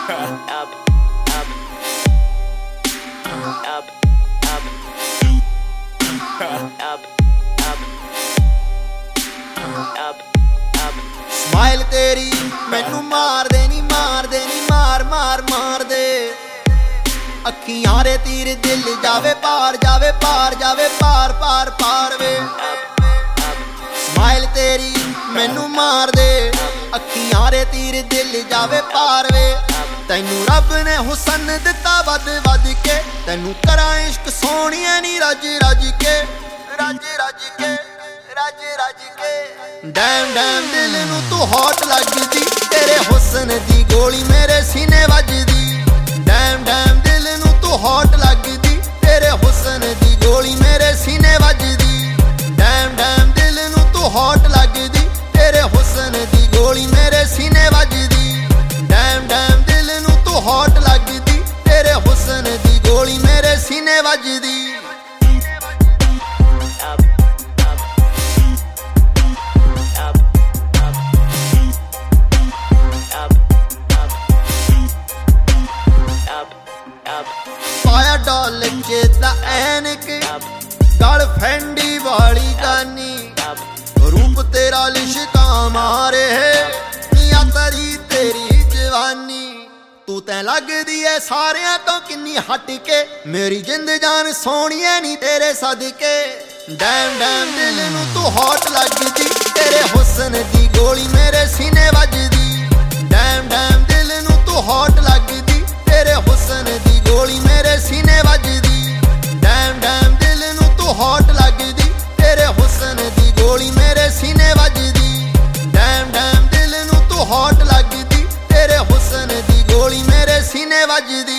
smile तेरी मैनू मार दे नी मार मार मार दे अखियां रे तीर दिल जावे पार जावे पार जावे पार पार पार वे स्माइल तेरी मैनू मार दे अखियां रे तीर दिल जावे पार वे तैनू रब ने हुसन दिता वध वध के तैनू करा इश्क सोहणिया नी रज रज के रज रज के रज रज के डैम डैम दिल नू तू हॉट लगदी तेरे हुसन दी गोली मेरे सीने वजदी डैम डैम दिल नू तू हॉट लगदी तेरे हुसन दी गोली मेरे सीने वजदी डैम डैम दिल नू तू हॉट लगदी तेरे हुसन दी गोली मेरे सीने वजदी डैम डैम दिल नू तू हॉट लगदी तेरे हुसन दी गोली मेरे सीने वजदी पाया डॉल चेता ऐनक गल फैंडी वाली गानी रूप तेरा लिशका मारे है निया तरी तेरी जवानी तू तैं लगदी है सारियां तो किन्नी हट के मेरी जिंद जान सोहणिया नी तेरे सदके डैम डैम दिल नू तू हॉट लगदी तेरे हुसन दी गोली मेरे सीने वजदी डैम डैम दिल नू तू हॉट लगदी तेरे हुसन दी गोली मेरे सीने वजदी डैम डैम दिल नू तू हॉट लगदी तेरे हुसन दी गोली मेरे सीने वजदी डैम डैम दिल नू तू हॉट लगदी तेरे हुसन दी गोली मेरे सीने वजदी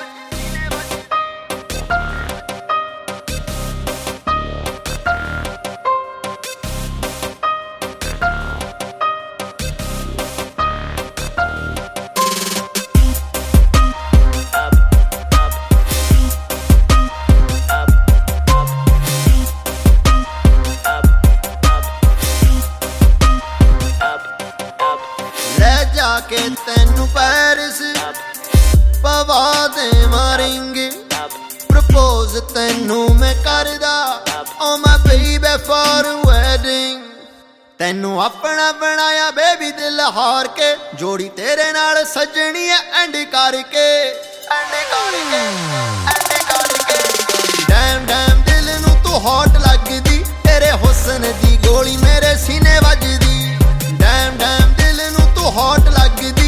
के तैनू पैरिस पवा दे मारेंगे प्रपोज तैनू मैं करदा ओ माय बेबी फॉर वेडिंग तैनू अपना बनाया बेबी दिल हार के जोड़ी तेरे नाल सजनी है एंड करके डैम डैम दिल नू तू हॉट लगदी तेरे हुसन दी गोली मेरे सीने वजदी डैम डैम दिल नू तू हॉट लगदी